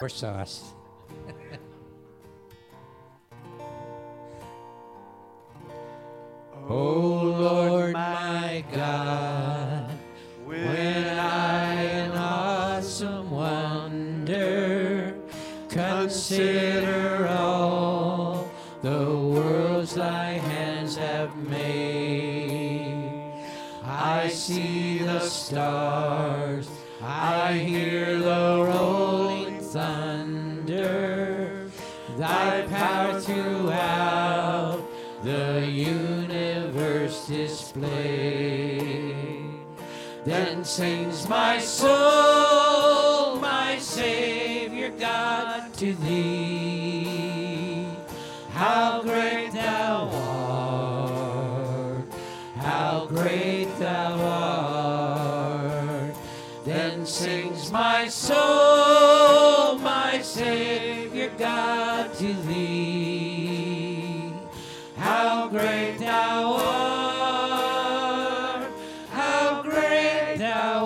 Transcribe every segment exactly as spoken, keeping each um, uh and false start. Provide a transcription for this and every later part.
sauce. Oh Lord my God, when I in awesome wonder consider all the worlds thy hands have made, I see the stars, I hear the rolling thunder, thy power throughout the universe displayed. Then sings my soul, my Savior God, to thee. How great thou art, how great thou art. Then sings my soul, my Savior God, to thee. How great thou art, how great thou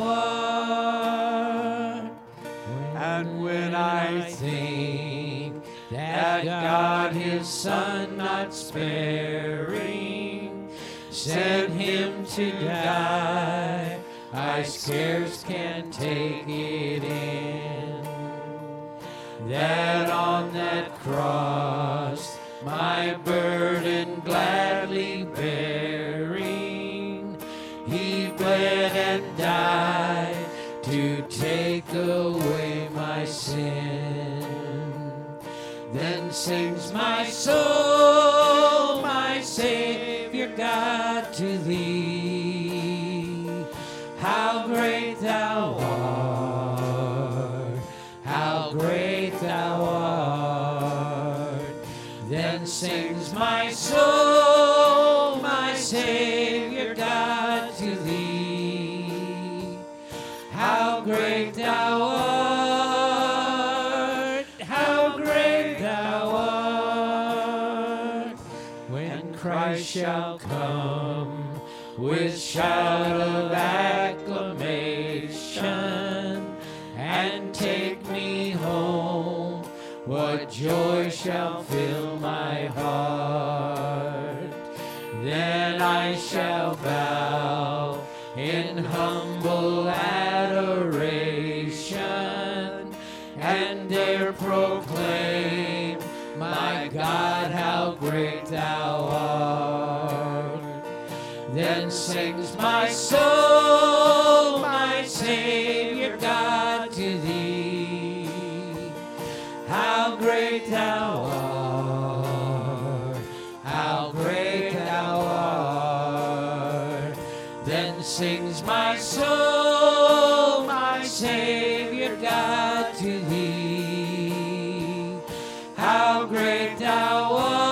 art. And when I think that God his Son not sparing sent him to die, I scarce can take it in, that on that cross my burden gladly bearing, he bled and died to take away my sin. Then sings my soul, my Savior God, to thee. How great thou art, how great thou art. Then sings my soul, my Savior God, to thee. How great thou art, how great thou art. When Christ shall come with shout of acclamation and take me home, what joy shall fill my heart. Then I shall bow in humble adoration and dare proclaim, my God, how great thou art. Then sings my soul, my Savior God, to thee. How great thou art, how great thou art. Then sings my soul, my Savior God, to thee. How great thou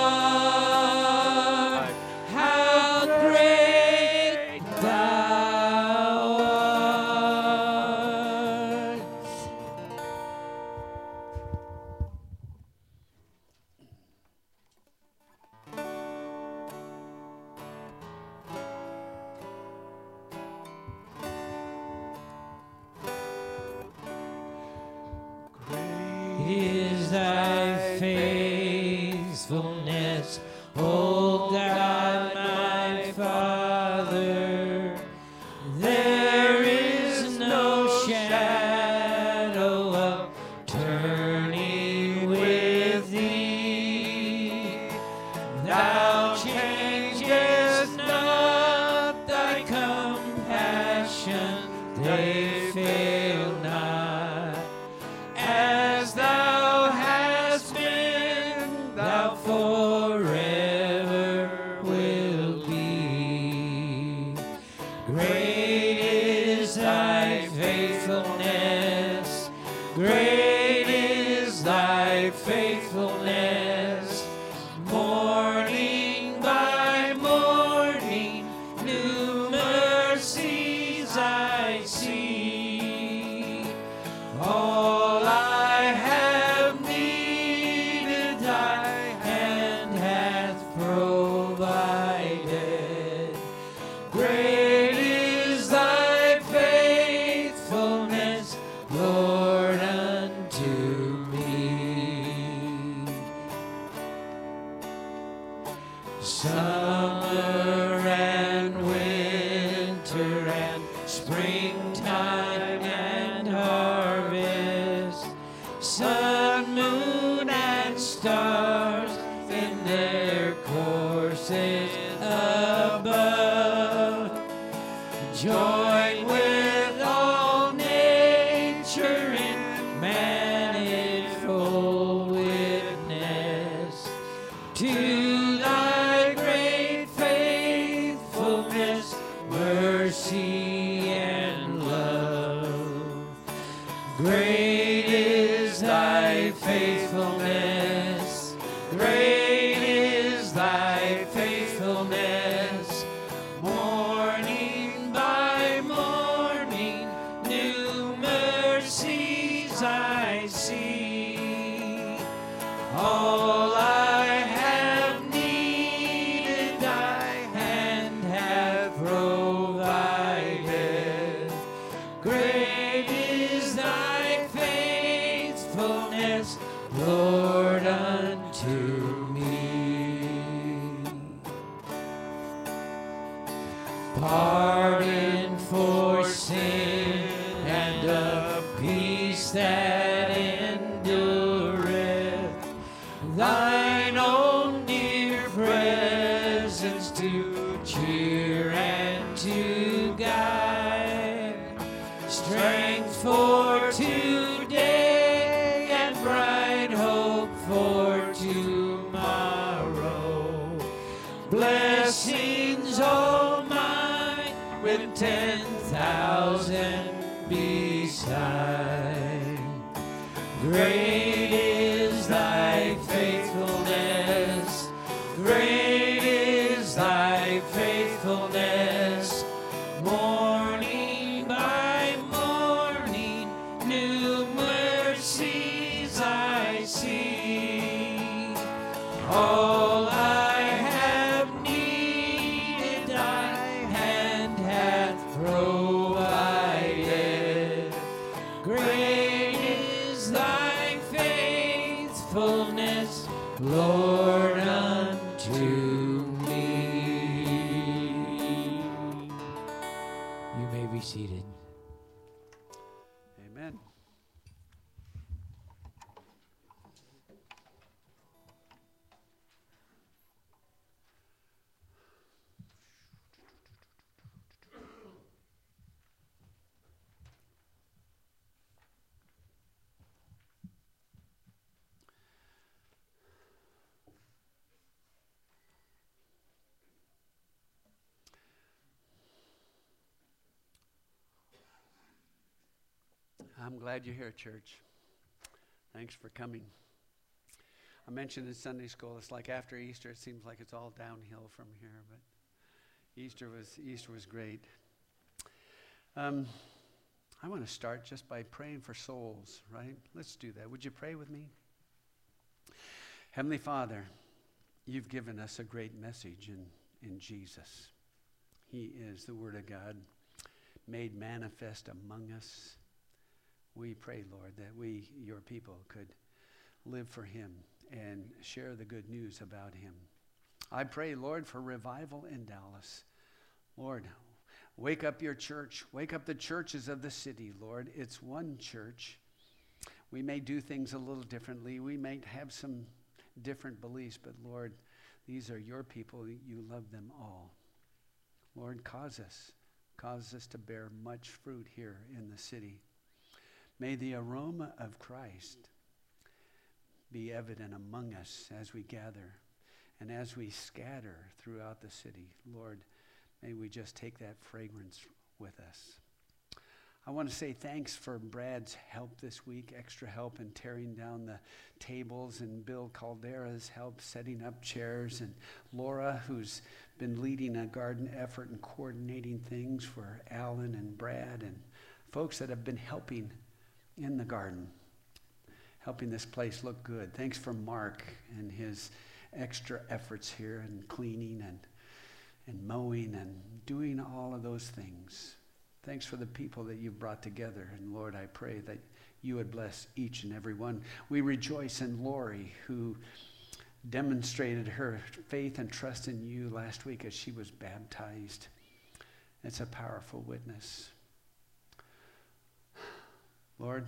art, how great thou art. Is thy faithfulness, O God, my Father? There is no shadow of turning with thee. Thou changest not, thy compassion, they fail not. As thou hast been, thou forever will be. Great is thy faithfulness, great is thy faithfulness. Morning by morning, new mercies I see. All I have needed, thy hand hath provided. Great is thy faithfulness, Lord, unto me. Summer and winter and springtime and harvest, sun, moon, and stars in their courses above, join with all nature in manifold witness to thy great faithfulness, mercy, and love. Great is thy faithfulness, great is thy faithfulness. Morning by morning, new mercies I see. All I have needed, thy hand hath provided. Great is thy faithfulness, Lord, unto me. Pardon for sin and a peace that endureth, thine own dear presence to cheer and to guide, strength for today and bright hope for tomorrow, blessings all mine with ten thousand beside. Great is thy faithfulness, great is thy faithfulness. Morning by morning, new mercies I see. All I have needed, thy hand hath provided. Great is thy faithfulness, Lord, unto me. You may be seated. Amen. I'm glad you're here, church. Thanks for coming. I mentioned in Sunday school, it's like after Easter, it seems like it's all downhill from here, but Easter was Easter was great. Um, I want to start just by praying for souls, right? Let's do that. Would you pray with me? Heavenly Father, you've given us a great message in, in Jesus. He is the Word of God made manifest among us. We pray, Lord, that we, your people, could live for him and share the good news about him. I pray, Lord, for revival in Dallas. Lord, wake up your church. Wake up the churches of the city, Lord. It's one church. We may do things a little differently. We may have some different beliefs, but Lord, these are your people. You love them all. Lord, cause us, cause us to bear much fruit here in the city. May the aroma of Christ be evident among us as we gather and as we scatter throughout the city. Lord, may we just take that fragrance with us. I want to say thanks for Brad's help this week, extra help in tearing down the tables, and Bill Caldera's help setting up chairs, and Laura, who's been leading a garden effort and coordinating things for Alan and Brad, and folks that have been helping in the garden, helping this place look good. Thanks for Mark and his extra efforts here and cleaning and and mowing and doing all of those things. Thanks for the people that you've brought together. And Lord, I pray that you would bless each and every one. We rejoice in Lori, who demonstrated her faith and trust in you last week as she was baptized. It's a powerful witness. Lord,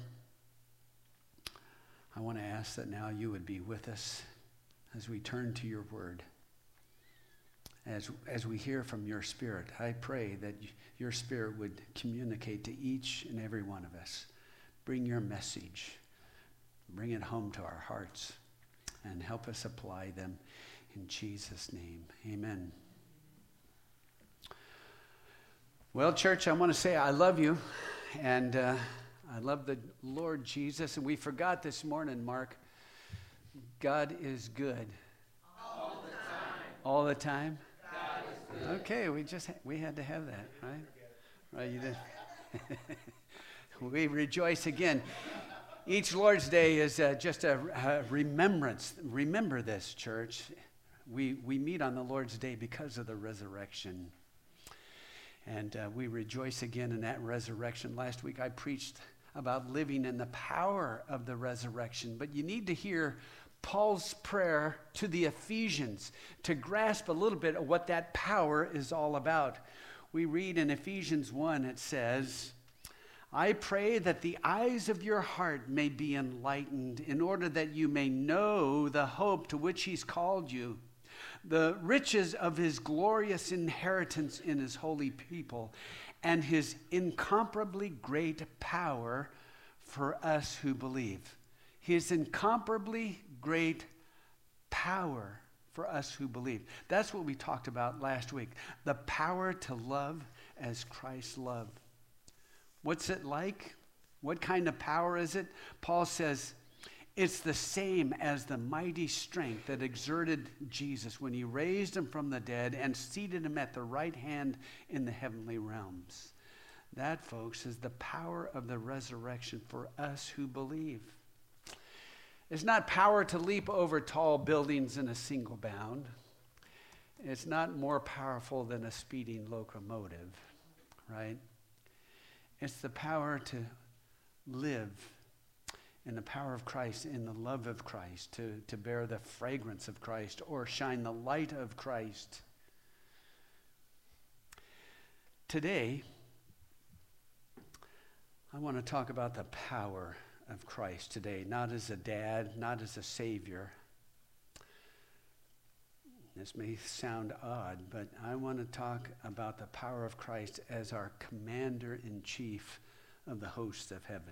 I want to ask that now you would be with us as we turn to your word. As, as we hear from your Spirit, I pray that your Spirit would communicate to each and every one of us. Bring your message. Bring it home to our hearts and help us apply them in Jesus' name. Amen. Well, church, I want to say I love you, and uh, I love the Lord Jesus. And we forgot this morning, Mark, God is good. All the time. All the time? God is good. Okay, we just we had to have that, right? Right, you did. We rejoice again. Each Lord's Day is uh, just a, a remembrance. Remember this, church. We we meet on the Lord's Day because of the resurrection. And uh, we rejoice again in that resurrection. Last week I preached about living in the power of the resurrection. But you need to hear Paul's prayer to the Ephesians to grasp a little bit of what that power is all about. We read in Ephesians one, it says, I pray that the eyes of your heart may be enlightened in order that you may know the hope to which he's called you, the riches of his glorious inheritance in his holy people, and his incomparably great power for us who believe. His incomparably great power for us who believe. That's what we talked about last week. The power to love as Christ loved. What's it like? What kind of power is it? Paul says, it's the same as the mighty strength that exerted Jesus when he raised him from the dead and seated him at the right hand in the heavenly realms. That, folks, is the power of the resurrection for us who believe. It's not power to leap over tall buildings in a single bound. It's not more powerful than a speeding locomotive, right? It's the power to live in the power of Christ, in the love of Christ, to, to bear the fragrance of Christ or shine the light of Christ. Today, I want to talk about the power of Christ today, not as a dad, not as a savior. This may sound odd, but I want to talk about the power of Christ as our commander-in-chief of the hosts of heaven.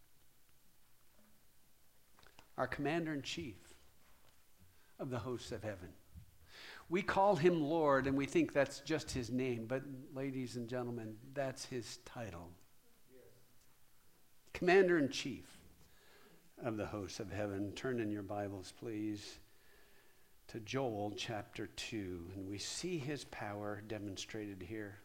Our commander-in-chief of the hosts of heaven. We call him Lord, and we think that's just his name, but ladies and gentlemen, that's his title. Yes. Commander-in-chief of the hosts of heaven. Turn in your Bibles, please, to Joel chapter two, and we see his power demonstrated here.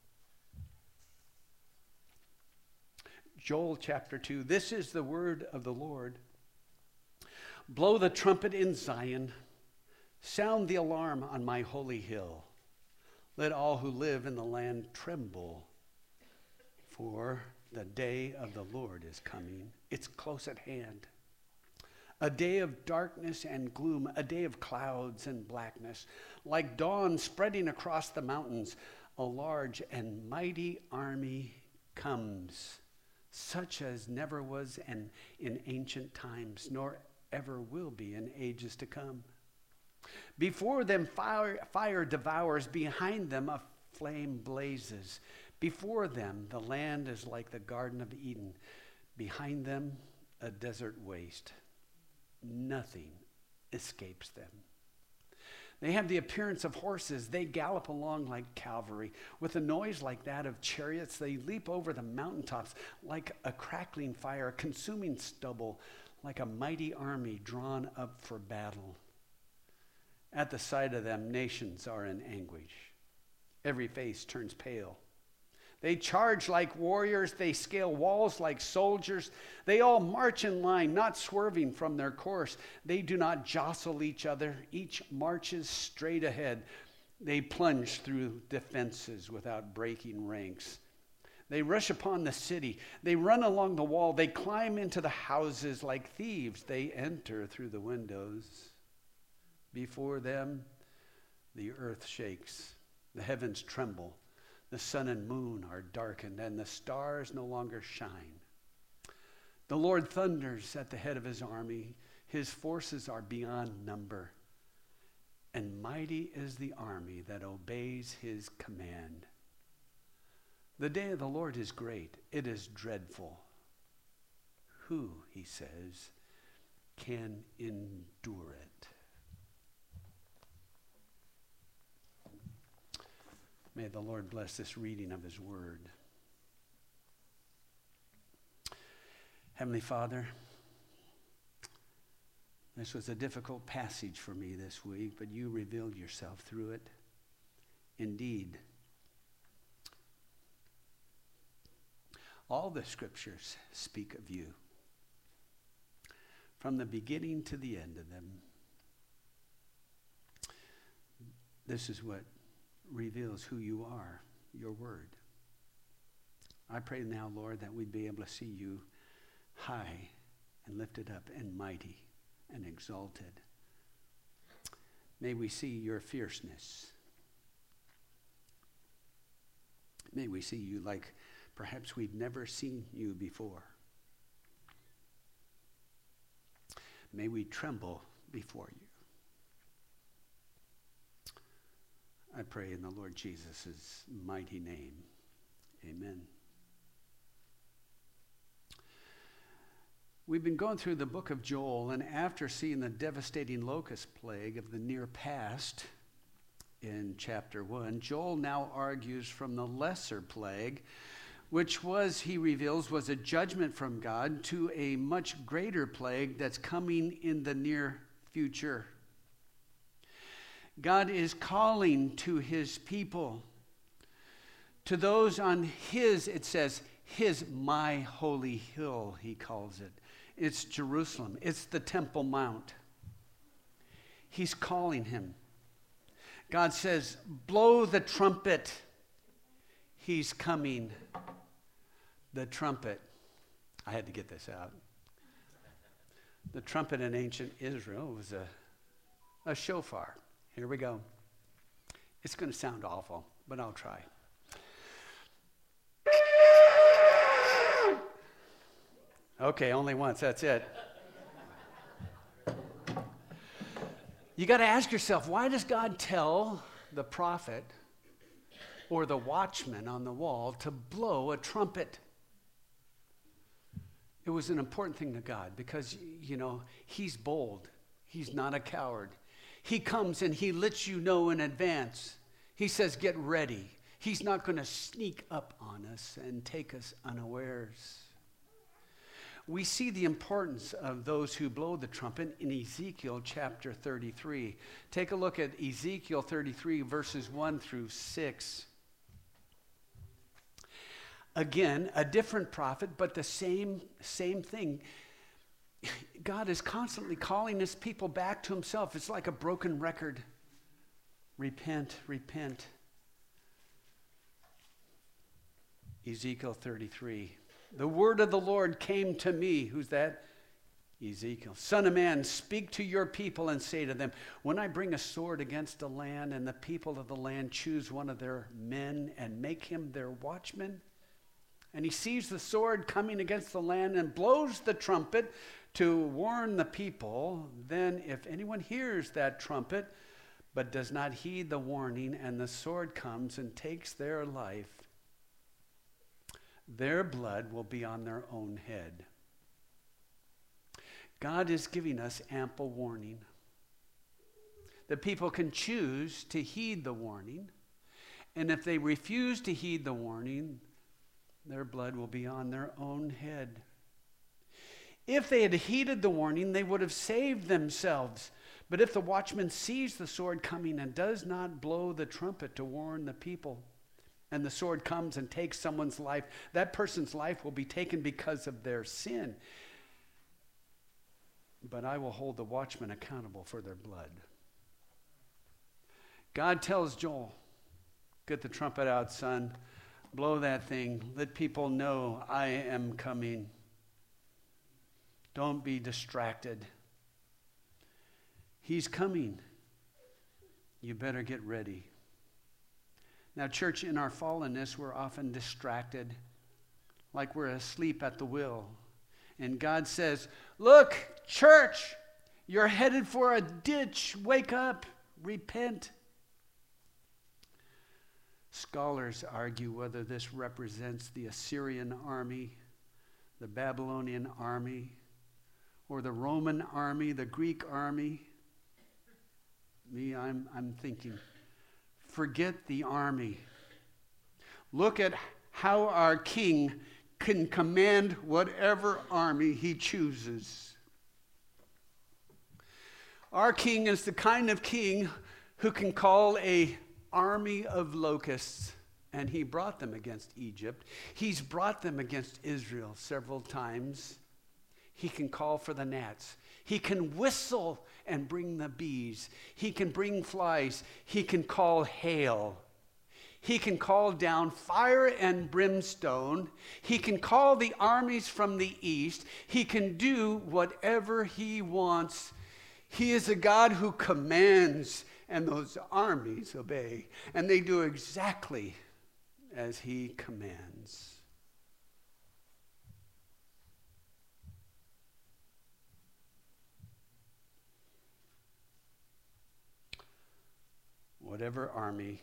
Joel chapter two, this is the word of the Lord. Blow the trumpet in Zion, sound the alarm on my holy hill. Let all who live in the land tremble, for the day of the Lord is coming. It's close at hand. A day of darkness and gloom, a day of clouds and blackness. Like dawn spreading across the mountains, a large and mighty army comes, such as never was and in ancient times, nor ever will be in ages to come. Before them fire, fire devours, behind them a flame blazes. Before them the land is like the Garden of Eden, behind them a desert waste. Nothing escapes them. They have the appearance of horses. They gallop along like cavalry. With a noise like that of chariots, they leap over the mountaintops like a crackling fire, consuming stubble, like a mighty army drawn up for battle. At the sight of them, nations are in anguish. Every face turns pale. They charge like warriors. They scale walls like soldiers. They all march in line, not swerving from their course. They do not jostle each other. Each marches straight ahead. They plunge through defenses without breaking ranks. They rush upon the city. They run along the wall. They climb into the houses like thieves. They enter through the windows. Before them, the earth shakes, the heavens tremble, the sun and moon are darkened, and the stars no longer shine. The Lord thunders at the head of his army. His forces are beyond number, and mighty is the army that obeys his command. The day of the Lord is great. It is dreadful. Who, he says, can endure it? May the Lord bless this reading of his word. Heavenly Father, this was a difficult passage for me this week, but you revealed yourself through it. Indeed, all the scriptures speak of you, from the beginning to the end of them. This is what reveals who you are, your word. I pray now, Lord, that we'd be able to see you high and lifted up and mighty and exalted. May we see your fierceness. May we see you like perhaps we've never seen you before. May we tremble before you. I pray in the Lord Jesus' mighty name. Amen. We've been going through the book of Joel, and after seeing the devastating locust plague of the near past in chapter one, Joel now argues from the lesser plague, which was, he reveals, was a judgment from God, to a much greater plague that's coming in the near future. God is calling to his people, to those on his, it says, his, my holy hill, he calls it. It's Jerusalem. It's the Temple Mount. He's calling him. God says, blow the trumpet. He's coming. The trumpet. I had to get this out. The trumpet in ancient Israel was a, a shofar. Here we go. It's going to sound awful, but I'll try. Okay, only once, that's it. You got to ask yourself, why does God tell the prophet or the watchman on the wall to blow a trumpet? It was an important thing to God because, you know, he's bold. He's not a coward. He comes and he lets you know in advance. He says, get ready. He's not going to sneak up on us and take us unawares. We see the importance of those who blow the trumpet in Ezekiel chapter thirty-three. Take a look at Ezekiel thirty-three, verses one through six. Again, a different prophet, but the same, same thing. God is constantly calling his people back to himself. It's like a broken record. Repent, repent. Ezekiel thirty-three. The word of the Lord came to me. Who's that? Ezekiel. Son of man, speak to your people and say to them, when I bring a sword against a land and the people of the land choose one of their men and make him their watchman, and he sees the sword coming against the land and blows the trumpet to warn the people, then if anyone hears that trumpet but does not heed the warning and the sword comes and takes their life, their blood will be on their own head. God is giving us ample warning. The people can choose to heed the warning, and if they refuse to heed the warning, their blood will be on their own head. If they had heeded the warning, they would have saved themselves. But if the watchman sees the sword coming and does not blow the trumpet to warn the people, and the sword comes and takes someone's life, that person's life will be taken because of their sin. But I will hold the watchman accountable for their blood. God tells Joel, get the trumpet out, son. Blow that thing. Let people know I am coming. Don't be distracted. He's coming. You better get ready. Now, church, in our fallenness, we're often distracted, like we're asleep at the wheel. And God says, look, church, you're headed for a ditch. Wake up, repent. Scholars argue whether this represents the Assyrian army, the Babylonian army, or the Roman army, the Greek army. Me, I'm, I'm thinking, forget the army. Look at how our king can command whatever army he chooses. Our king is the kind of king who can call a army of locusts, and he brought them against Egypt. He's brought them against Israel several times. He can call for the gnats. He can whistle and bring the bees. He can bring flies. He can call hail. He can call down fire and brimstone. He can call the armies from the east. He can do whatever he wants. He is a God who commands, and those armies obey. And they do exactly as he commands. Whatever army,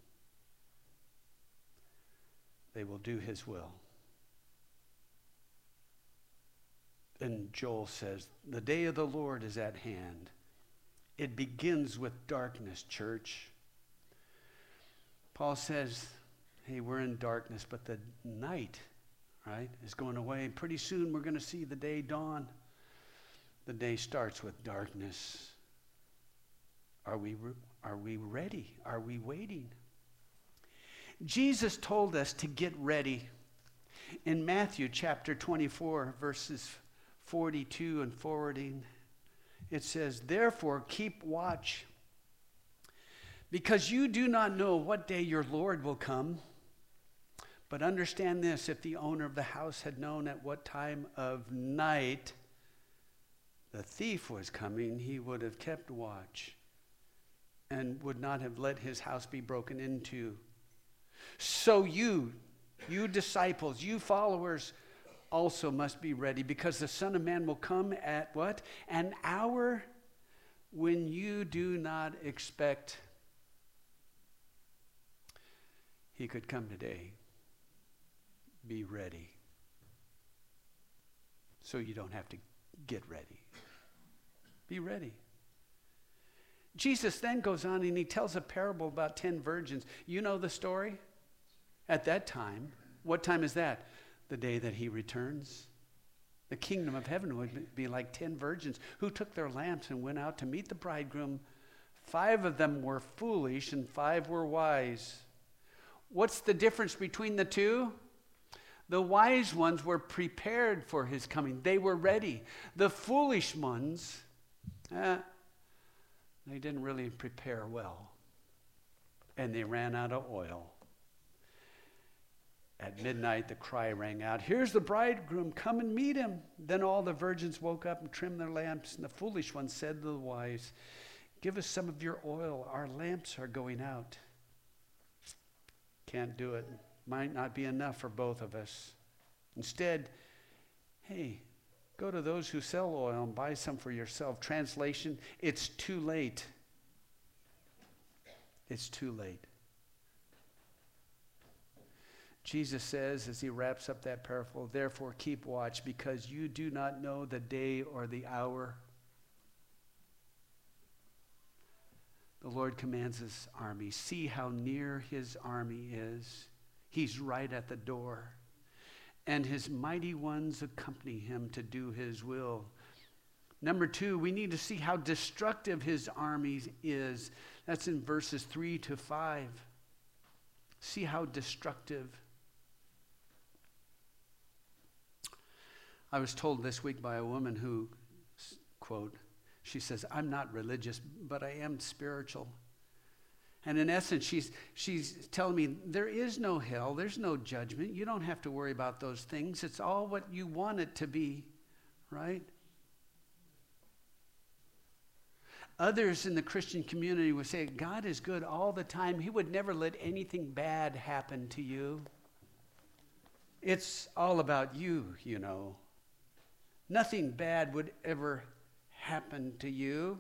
they will do his will. And Joel says, the day of the Lord is at hand. It begins with darkness, church. Paul says, hey, we're in darkness, but the night, right, is going away. Pretty soon we're going to see the day dawn. The day starts with darkness. Are we, are we ready? Are we waiting? Jesus told us to get ready. In Matthew chapter twenty-four, verses forty-two and forwarding, it says, therefore keep watch, because you do not know what day your Lord will come. But understand this, if the owner of the house had known at what time of night the thief was coming, he would have kept watch and would not have let his house be broken into. So you, you disciples, you followers, also must be ready, because the Son of Man will come at what? An hour when you do not expect. He could come today. Be ready. So you don't have to get ready. Be ready. Jesus then goes on and he tells a parable about ten virgins. You know the story? At that time, what time is that? The day that he returns. The kingdom of heaven would be like ten virgins who took their lamps and went out to meet the bridegroom. Five of them were foolish and five were wise. What's the difference between the two? The wise ones were prepared for his coming. They were ready. The foolish ones, eh, they didn't really prepare well. And they ran out of oil. At midnight, the cry rang out, here's the bridegroom, come and meet him. Then all the virgins woke up and trimmed their lamps. And the foolish ones said to the wise, give us some of your oil. Our lamps are going out. Can't do it. Might not be enough for both of us. Instead, hey, go to those who sell oil and buy some for yourself. Translation, it's too late. It's too late. Jesus says as he wraps up that parable, therefore keep watch, because you do not know the day or the hour. The Lord commands his army. See how near his army is. He's right at the door. And his mighty ones accompany him to do his will. Number two, we need to see how destructive his army is. That's in verses three to five. See how destructive. I was told this week by a woman who, quote, she says, I'm not religious, but I am spiritual. And in essence, she's, she's telling me there is no hell, there's no judgment. You don't have to worry about those things. It's all what you want it to be, right? Others in the Christian community would say, God is good all the time. He would never let anything bad happen to you. It's all about you, you know. Nothing bad would ever happen to you.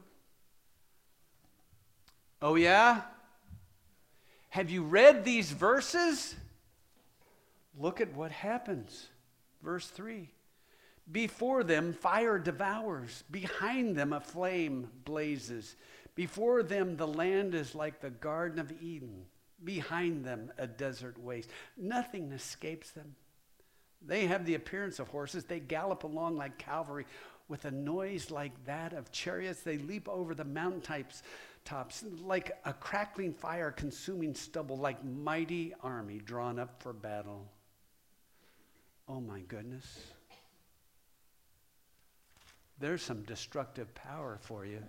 Oh, yeah? Have you read these verses? Look at what happens. Verse three. Before them, fire devours. Behind them, a flame blazes. Before them, the land is like the Garden of Eden. Behind them, a desert waste. Nothing escapes them. They have the appearance of horses. They gallop along like cavalry. With a noise like that of chariots, they leap over the mountain types, tops like a crackling fire consuming stubble, like mighty army drawn up for battle. Oh my goodness. There's some destructive power for you.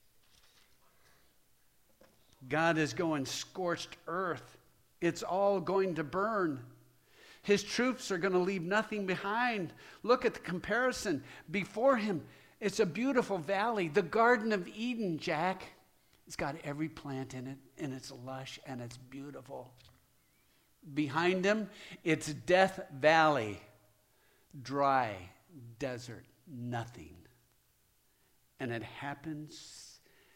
God is going scorched earth. It's all going to burn. His troops are going to leave nothing behind. Look at the comparison. Before him, it's a beautiful valley, the Garden of Eden, Jack. It's got every plant in it, and it's lush, and it's beautiful. Behind him, it's Death Valley, dry, desert, nothing. And it happens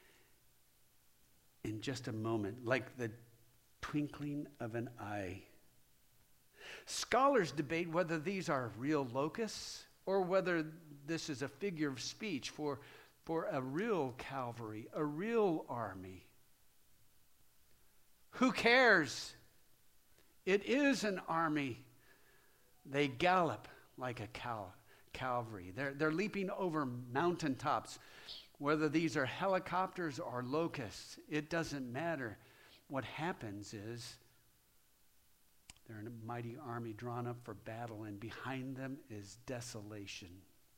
in just a moment, like the twinkling of an eye. Scholars debate whether these are real locusts or whether this is a figure of speech for, for a real cavalry, a real army. Who cares? It is an army. They gallop like a cow, cavalry. They're, they're leaping over mountaintops. Whether these are helicopters or locusts, it doesn't matter. What happens is they're in a mighty army drawn up for battle, and behind them is desolation.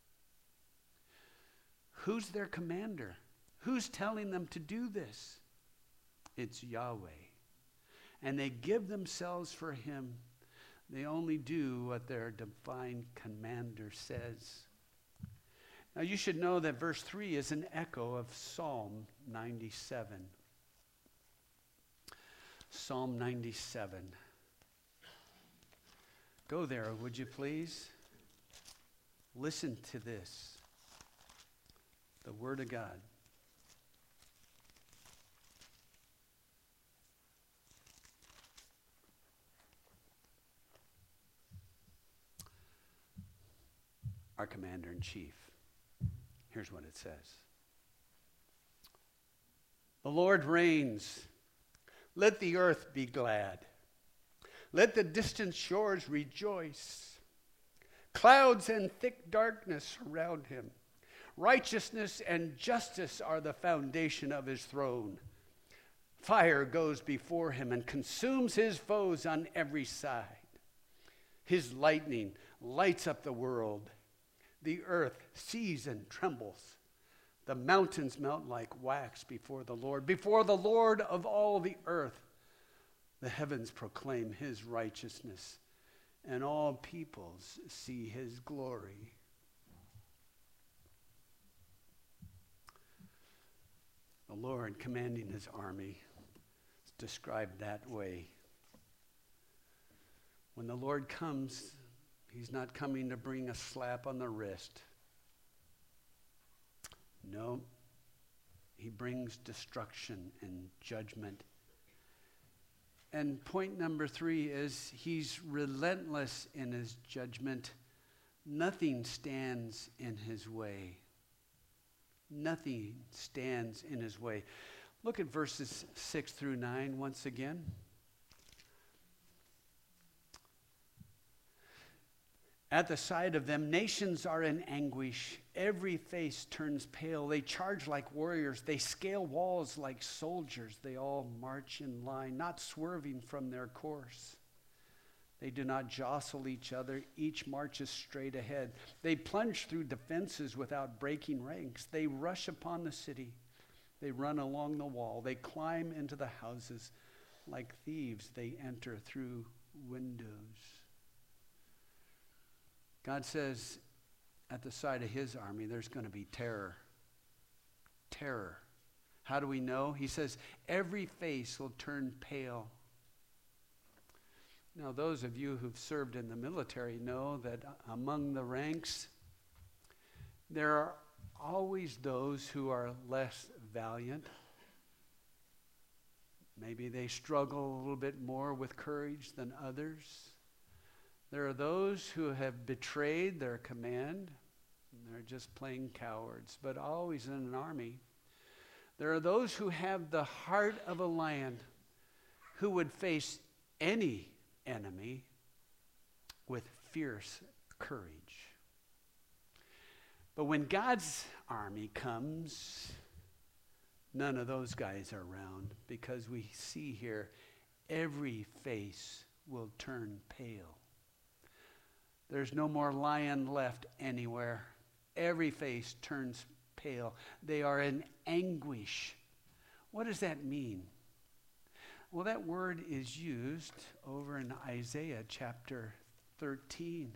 Who's their commander? Who's telling them to do this? It's Yahweh. And they give themselves for him. They only do what their divine commander says. Now you should know that verse three is an echo of Psalm ninety-seven. Psalm ninety-seven. Go there, would you please? Listen to this. The Word of God. Our commander-in-chief. Here's what it says. The Lord reigns. Let the earth be glad. Let the distant shores rejoice. Clouds and thick darkness surround him. Righteousness and justice are the foundation of his throne. Fire goes before him and consumes his foes on every side. His lightning lights up the world. The earth sees and trembles. The mountains melt like wax before the Lord. Before the Lord of all the earth, the heavens proclaim his righteousness, and all peoples see his glory. The Lord commanding his army is described that way. When the Lord comes, he's not coming to bring a slap on the wrist. No, he brings destruction and judgment. And point number three is he's relentless in his judgment. Nothing stands in his way. Nothing stands in his way. Look at verses six through nine once again. At the sight of them, nations are in anguish. Every face turns pale. They charge like warriors. They scale walls like soldiers. They all march in line, not swerving from their course. They do not jostle each other. Each marches straight ahead. They plunge through defenses without breaking ranks. They rush upon the city. They run along the wall. They climb into the houses. Like thieves, they enter through windows. God says at the side of his army, there's going to be terror. Terror. How do we know? He says, every face will turn pale. Now, those of you who've served in the military know that among the ranks, there are always those who are less valiant. Maybe they struggle a little bit more with courage than others. There are those who have betrayed their command, and they're just plain cowards. But always in an army, there are those who have the heart of a lion, who would face any enemy with fierce courage. But when God's army comes, none of those guys are around, because we see here every face will turn pale. There's no more lion left anywhere. Every face turns pale. They are in anguish. What does that mean? Well, that word is used over in Isaiah chapter thirteen.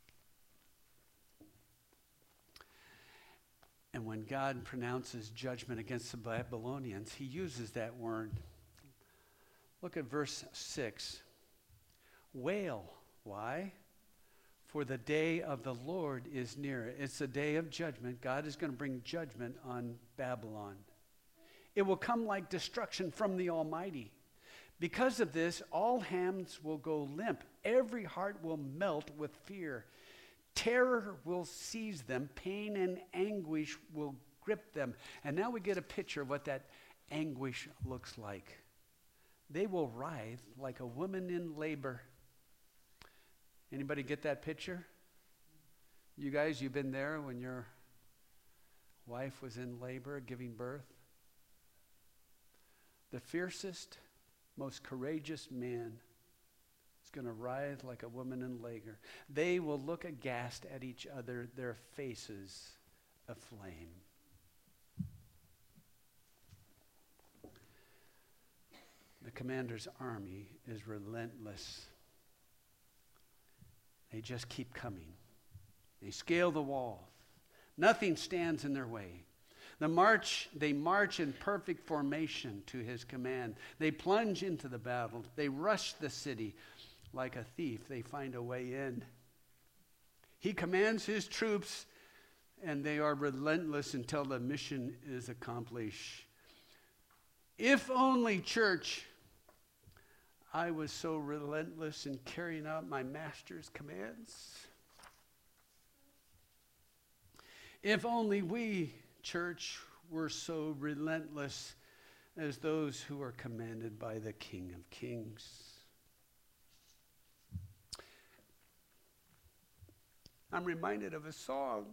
And when God pronounces judgment against the Babylonians, he uses that word. Look at verse six. Wail. Why? For the day of the Lord is near. It's a day of judgment. God is going to bring judgment on Babylon. It will come like destruction from the Almighty. Because of this, all hands will go limp. Every heart will melt with fear. Terror will seize them. Pain and anguish will grip them. And now we get a picture of what that anguish looks like. They will writhe like a woman in labor. Anybody get that picture? You guys, you've been there when your wife was in labor, giving birth? The fiercest, most courageous man is going to writhe like a woman in labor. They will look aghast at each other, their faces aflame. The commander's army is relentless. They just keep coming. They scale the wall. Nothing stands in their way. The march, they march in perfect formation to his command. They plunge into the battle. They rush the city. Like a thief, they find a way in. He commands his troops, and they are relentless until the mission is accomplished. If only, church, I was so relentless in carrying out my master's commands. If only we, church, were so relentless as those who are commanded by the King of Kings. I'm reminded of a song.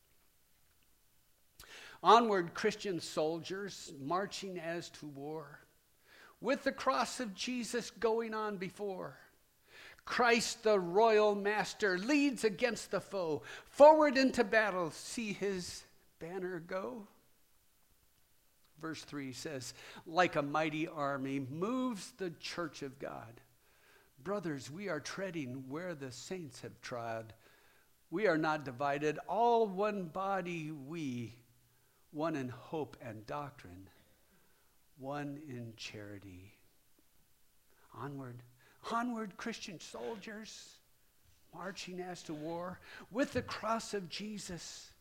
Onward, Christian soldiers, marching as to war, with the cross of Jesus going on before. Christ, the royal master, leads against the foe. Forward into battle, see his banner go. Verse three says, like a mighty army moves the church of God. Brothers, we are treading where the saints have trod. We are not divided, all one body we, one in hope and doctrine, one in charity. Onward, onward, Christian soldiers, marching as to war, with the cross of Jesus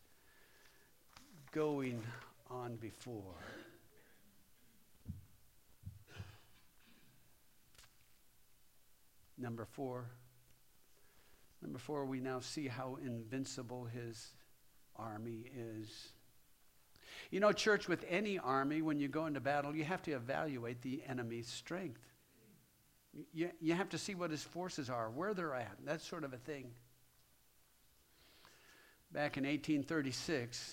going on before. Number four. Number four, we now see how invincible his army is. You know, church, with any army, when you go into battle, you have to evaluate the enemy's strength. You, you have to see what his forces are, where they're at, that sort of a thing. Back in eighteen thirty-six,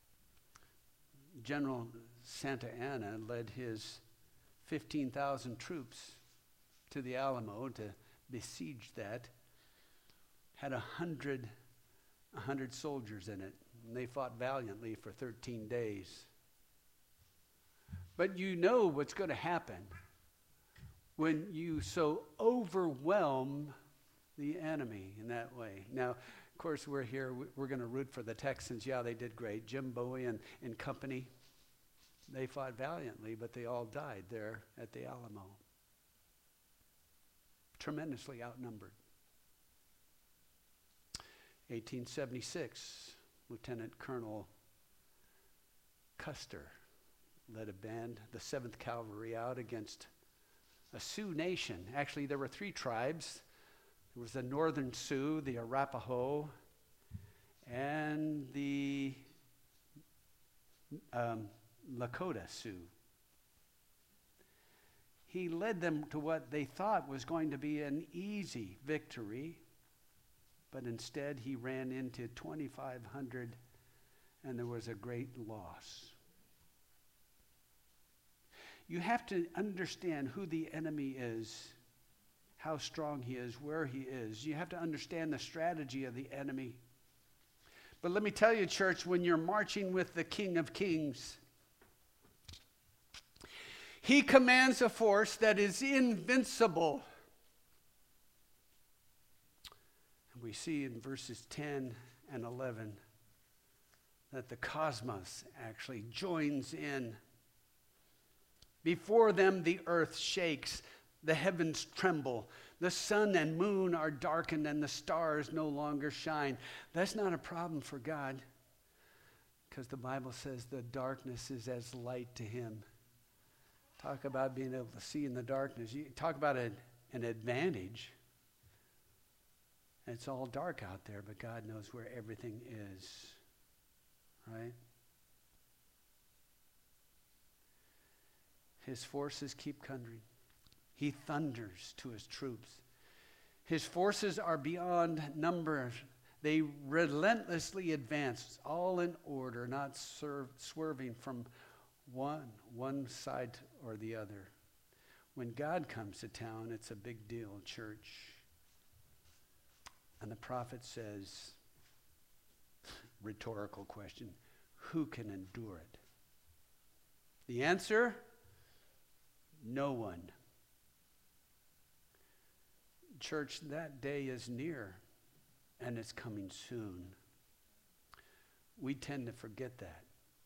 General Santa Anna led his fifteen thousand troops to the Alamo to besiege that. Had a hundred, a hundred soldiers in it, and they fought valiantly for thirteen days. But you know what's going to happen when you so overwhelm the enemy in that way. Now, of course, we're here, we're going to root for the Texans. Yeah, they did great. Jim Bowie and, and company. They fought valiantly, but they all died there at the Alamo. Tremendously outnumbered. eighteen seventy-six, Lieutenant Colonel Custer led a band, the seventh Cavalry, out against a Sioux nation. Actually, there were three tribes. There was the Northern Sioux, the Arapaho, and the um, Lakota Sioux. He led them to what they thought was going to be an easy victory, but instead he ran into twenty-five hundred, and there was a great loss. You have to understand who the enemy is, how strong he is, where he is. You have to understand the strategy of the enemy. But let me tell you, church, when you're marching with the King of Kings, he commands a force that is invincible. And we see in verses ten and eleven that the cosmos actually joins in. Before them the earth shakes, the heavens tremble, the sun and moon are darkened, and the stars no longer shine. That's not a problem for God, because the Bible says the darkness is as light to him. Talk about being able to see in the darkness. You talk about a, an advantage. It's all dark out there, but God knows where everything is, right? His forces keep thundering. He thunders to his troops. His forces are beyond number. They relentlessly advance, all in order, not serve, swerving from one, one side or the other. When God comes to town, it's a big deal, church. And the prophet says, rhetorical question, who can endure it? The answer, no one. Church, that day is near, and it's coming soon. We tend to forget that.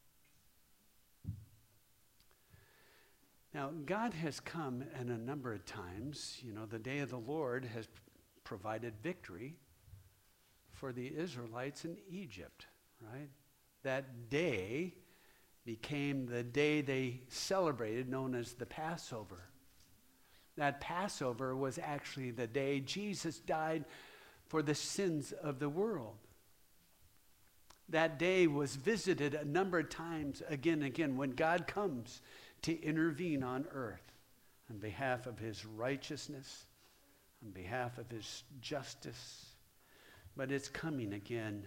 Now, God has come in a number of times. You know, the day of the Lord has provided victory for the Israelites in Egypt, right? That day became the day they celebrated, known as the Passover. That Passover was actually the day Jesus died for the sins of the world. That day was visited a number of times again and again when God comes to intervene on earth on behalf of his righteousness, on behalf of his justice. But it's coming again.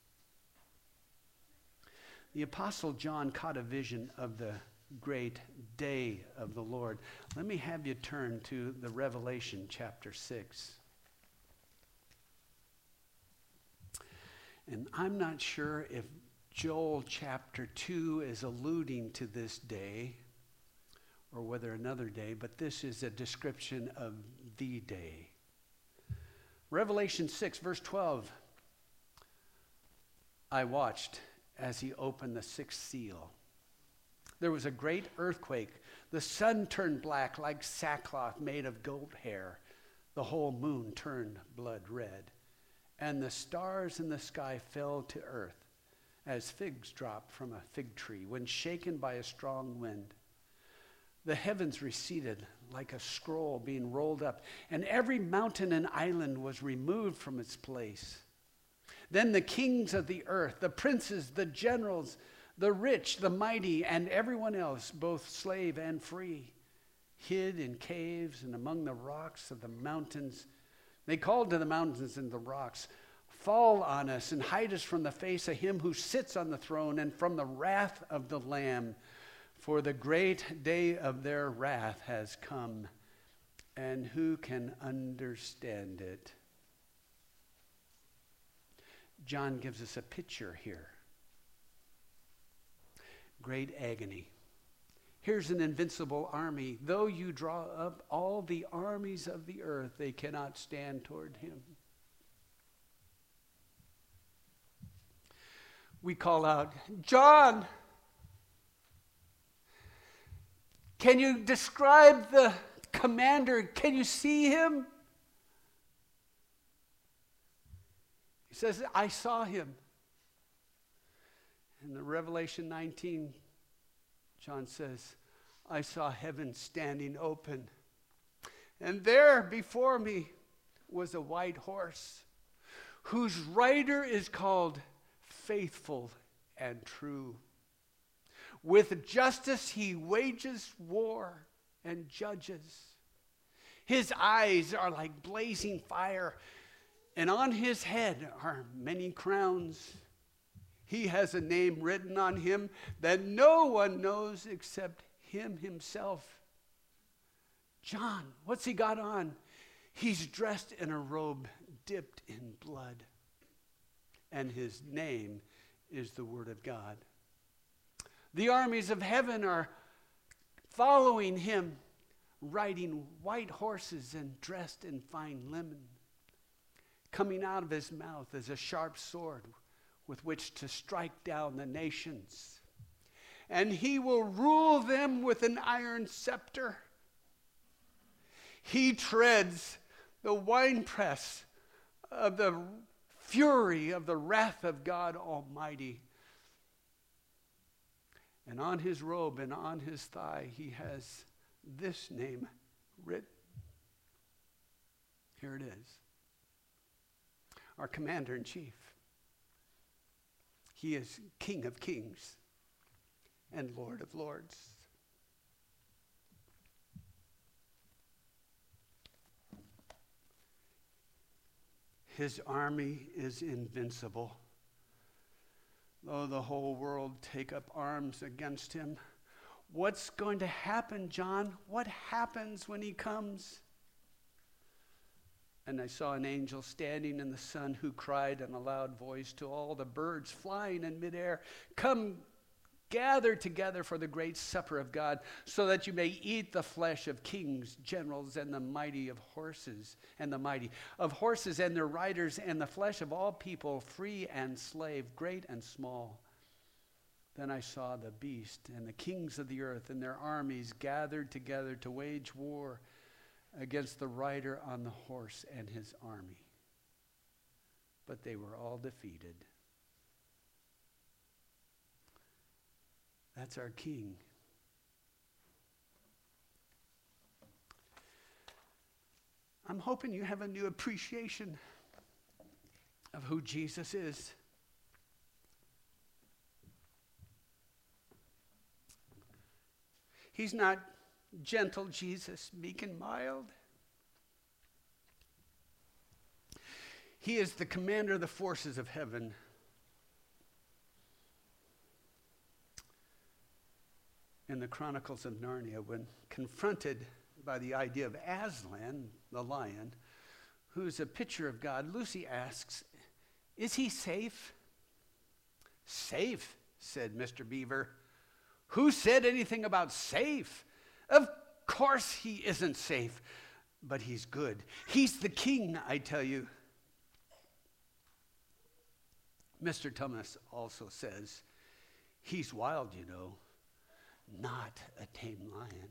The Apostle John caught a vision of the great day of the Lord. Let me have you turn to the Revelation chapter six. And I'm not sure if Joel chapter two is alluding to this day or whether another day, but this is a description of the day. Revelation six, verse twelve. I watched as he opened the sixth seal. There was a great earthquake. The sun turned black like sackcloth made of goat hair. The whole moon turned blood red. And the stars in the sky fell to earth as figs drop from a fig tree when shaken by a strong wind. The heavens receded like a scroll being rolled up, and every mountain and island was removed from its place. Then the kings of the earth, the princes, the generals, the rich, the mighty, and everyone else, both slave and free, hid in caves and among the rocks of the mountains. They called to the mountains and the rocks, fall on us and hide us from the face of him who sits on the throne and from the wrath of the Lamb. For the great day of their wrath has come, and who can understand it? John gives us a picture here. Great agony. Here's an invincible army. Though you draw up all the armies of the earth, they cannot stand toward him. We call out, John! Can you describe the commander? Can you see him? He says, I saw him. In the Revelation nineteen, John says, I saw heaven standing open. And there before me was a white horse, whose rider is called Faithful and True. With justice he wages war and judges. His eyes are like blazing fire, and on his head are many crowns. He has a name written on him that no one knows except him himself. John, what's he got on? He's dressed in a robe dipped in blood, and his name is the Word of God. The armies of heaven are following him, riding white horses and dressed in fine linen. Coming out of his mouth is a sharp sword with which to strike down the nations. And he will rule them with an iron scepter. He treads the winepress of the fury of the wrath of God Almighty. And on his robe and on his thigh, he has this name written. Here it is. Our commander-in-chief. He is King of Kings and Lord of Lords. His army is invincible. Though the whole world take up arms against him, what's going to happen, John? What happens when he comes? And I saw an angel standing in the sun who cried in a loud voice to all the birds flying in midair, come gather together for the great supper of God, so that you may eat the flesh of kings, generals, and the mighty of horses, and the mighty of horses and their riders, and the flesh of all people, free and slave, great and small. Then I saw the beast and the kings of the earth and their armies gathered together to wage war against the rider on the horse and his army. But they were all defeated. That's our King. I'm hoping you have a new appreciation of who Jesus is. He's not gentle Jesus, meek and mild. He is the commander of the forces of heaven. In the Chronicles of Narnia, when confronted by the idea of Aslan, the lion, who's a picture of God, Lucy asks, is he safe? Safe, said Mister Beaver. Who said anything about safe? Of course he isn't safe, but he's good. He's the king, I tell you. Mister Thomas also says, he's wild, you know, not a tame lion.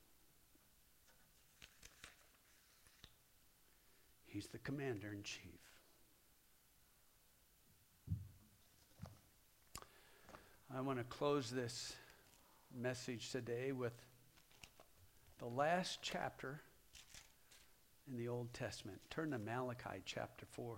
He's the commander-in-chief. I want to close this message today with the last chapter in the Old Testament. Turn to Malachi chapter four.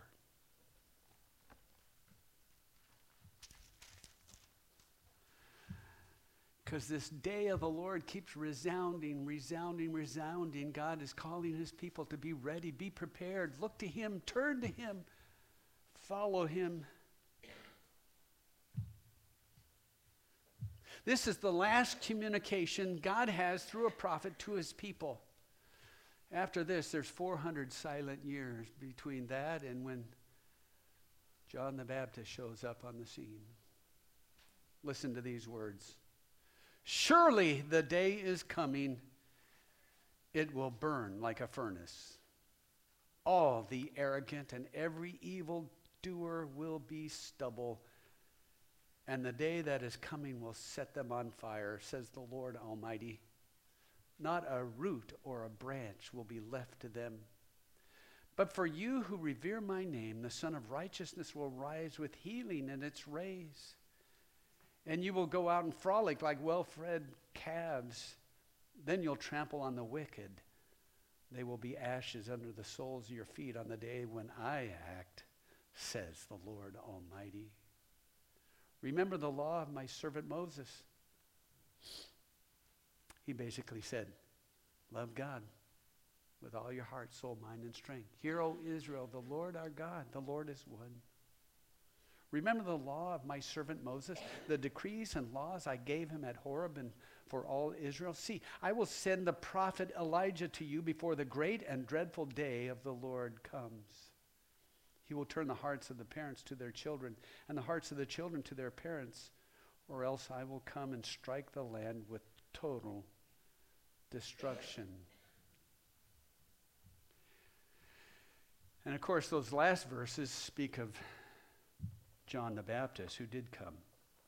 Because this day of the Lord keeps resounding, resounding, resounding. God is calling his people to be ready, be prepared, look to him, turn to him, follow him. This is the last communication God has through a prophet to his people. After this, there's four hundred silent years between that and when John the Baptist shows up on the scene. Listen to these words. Surely the day is coming, it will burn like a furnace. All the arrogant and every evil doer will be stubble, and the day that is coming will set them on fire, says the Lord Almighty. Not a root or a branch will be left to them. But for you who revere my name, the Son of Righteousness will rise with healing in its rays. And you will go out and frolic like well-fed calves. Then you'll trample on the wicked. They will be ashes under the soles of your feet on the day when I act, says the Lord Almighty. Remember the law of my servant Moses. He basically said, love God with all your heart, soul, mind, and strength. Hear, O Israel, the Lord our God, the Lord is one. Remember the law of my servant Moses, the decrees and laws I gave him at Horeb and for all Israel. See, I will send the prophet Elijah to you before the great and dreadful day of the Lord comes. He will turn the hearts of the parents to their children and the hearts of the children to their parents, or else I will come and strike the land with total destruction. And of course, those last verses speak of John the Baptist, who did come.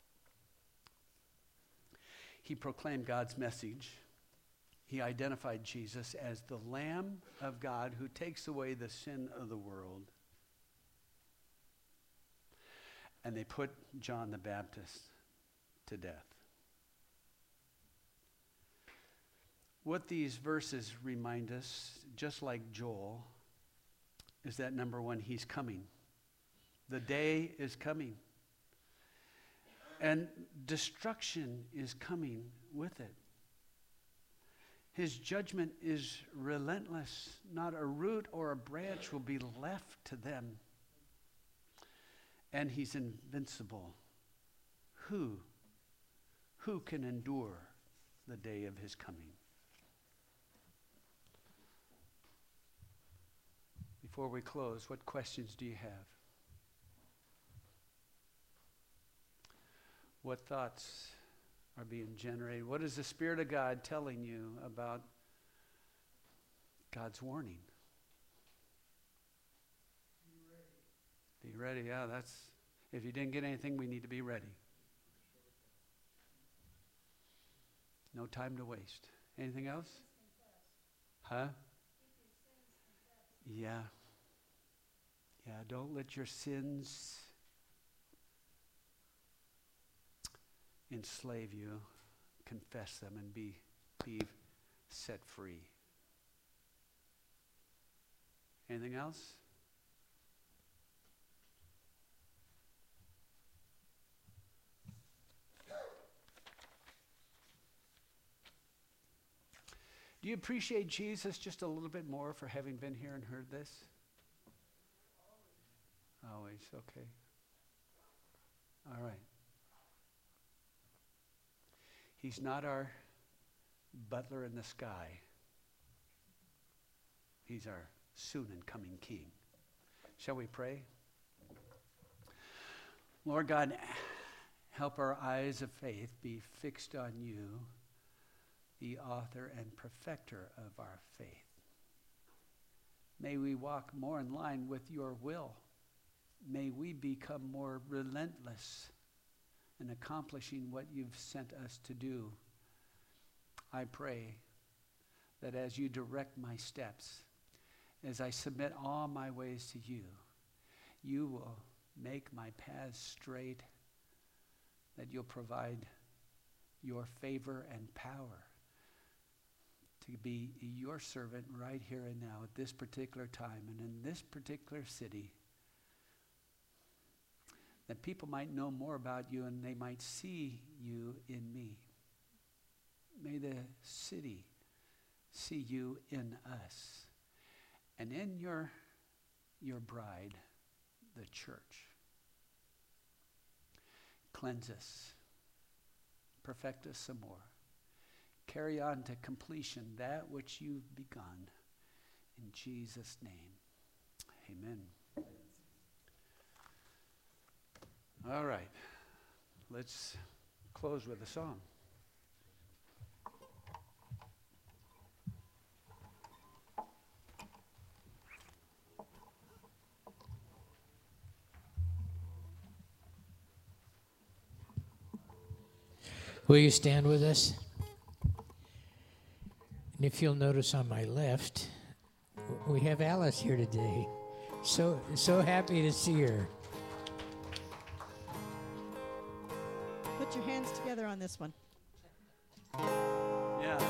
He proclaimed God's message. He identified Jesus as the Lamb of God who takes away the sin of the world. And they put John the Baptist to death. What these verses remind us, just like Joel, is that number one, he's coming. The day is coming. And destruction is coming with it. His judgment is relentless. Not a root or a branch will be left to them. And he's invincible. Who? Who can endure the day of his coming? Before we close, what questions do you have? What thoughts are being generated? What is the Spirit of God telling you about God's warning? Be ready. Be ready, yeah, that's, if you didn't get anything, we need to be ready. No time to waste. Anything else? Huh? Yeah. Yeah, don't let your sins enslave you. Confess them and be, be set free. Anything else? Do you appreciate Jesus just a little bit more for having been here and heard this? Always, okay. All right. He's not our butler in the sky. He's our soon and coming King. Shall we pray? Lord God, help our eyes of faith be fixed on you, the author and perfecter of our faith. May we walk more in line with your will. May we become more relentless in accomplishing what you've sent us to do. I pray that as you direct my steps, as I submit all my ways to you, you will make my paths straight, that you'll provide your favor and power to be your servant right here and now at this particular time and in this particular city, that people might know more about you and they might see you in me. May the city see you in us and in your, your bride, the church. Cleanse us. Perfect us some more. Carry on to completion that which you've begun. In Jesus' name, amen. All right, let's close with a song. Will you stand with us? And if you'll notice on my left, w- we have Alice here today. So, so happy to see her. Put your hands together on this one. Yeah.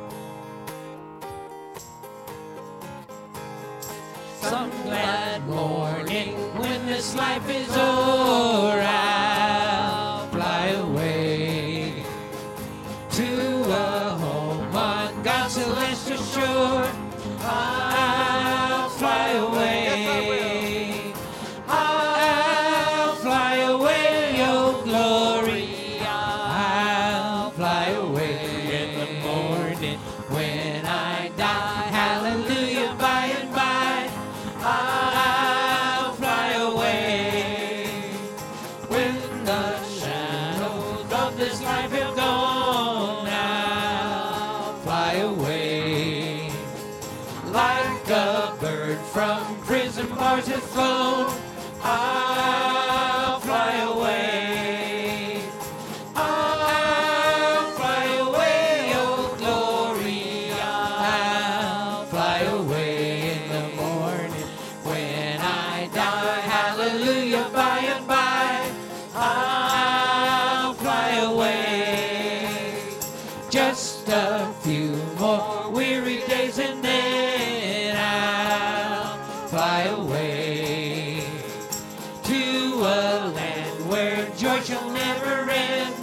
Some glad morning when this life is o'er, I'll fly away to a home on God's celestial shore. I'll fly away. I'll fly away, oh glory. I'll fly away in the morning when I die. Hallelujah, by and by. I'll fly away when the shadows of this life have gone. I'll fly away like a bird from prison bars has flown. I'll fly away. I'll fly away, oh glory. I'll fly away in the morning when I die. Hallelujah, by and by. I'll fly away. Just a few more weary days and then I'll fly away to a land where joy shall never end.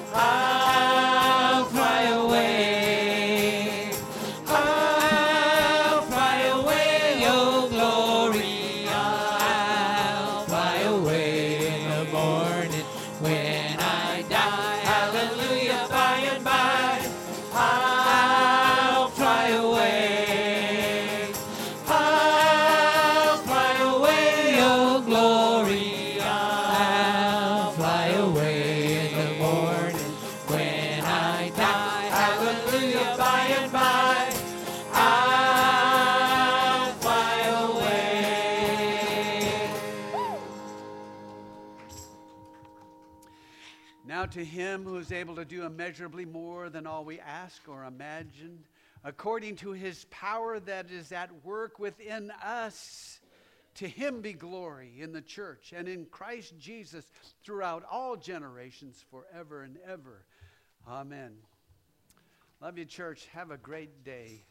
I'll fly away. I'll fly away, oh glory. I'll fly away in the morning when I die. Hallelujah, by and by. I'll fly away. I'll fly away, oh glory. I'll fly away in the morning when I die. Hallelujah, by and by. I'll fly away. Now to him who is able to do immeasurably more than all we ask or imagine, according to his power that is at work within us, to him be glory in the church and in Christ Jesus throughout all generations, forever and ever. Amen. Love you, church. Have a great day.